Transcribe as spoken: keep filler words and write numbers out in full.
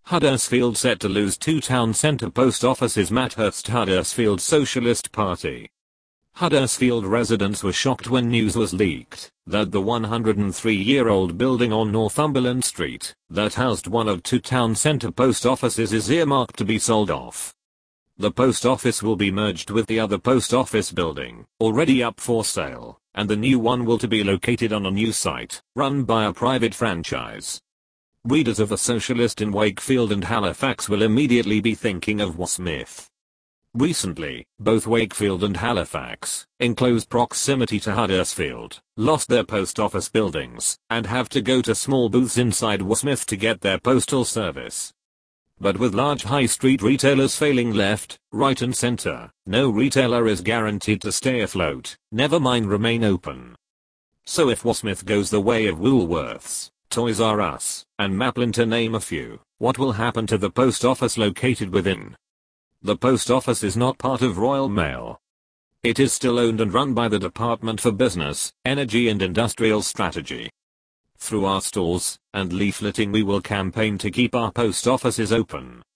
Huddersfield set to lose two town centre post offices. Mathurst Huddersfield Socialist Party. Huddersfield residents were shocked when news was leaked that the one hundred three year old building on Northumberland Street that housed one of two town centre post offices is earmarked to be sold off. The post office will be merged with the other post office building, already up for sale, and the new one will to be located on a new site, run by a private franchise. Readers of The Socialist in Wakefield and Halifax will immediately be thinking of Wasmith. Recently, both Wakefield and Halifax, in close proximity to Huddersfield, lost their post office buildings, and have to go to small booths inside Wasmith to get their postal service. But with large high street retailers failing left, right and center, no retailer is guaranteed to stay afloat, never mind remain open. So if Wasmith goes the way of Woolworths, Toys R Us, and Maplin to name a few, what will happen to the post office located within? The post office is not part of Royal Mail. It is still owned and run by the Department for Business, Energy and Industrial Strategy. Through our stores and leafleting we will campaign to keep our post offices open.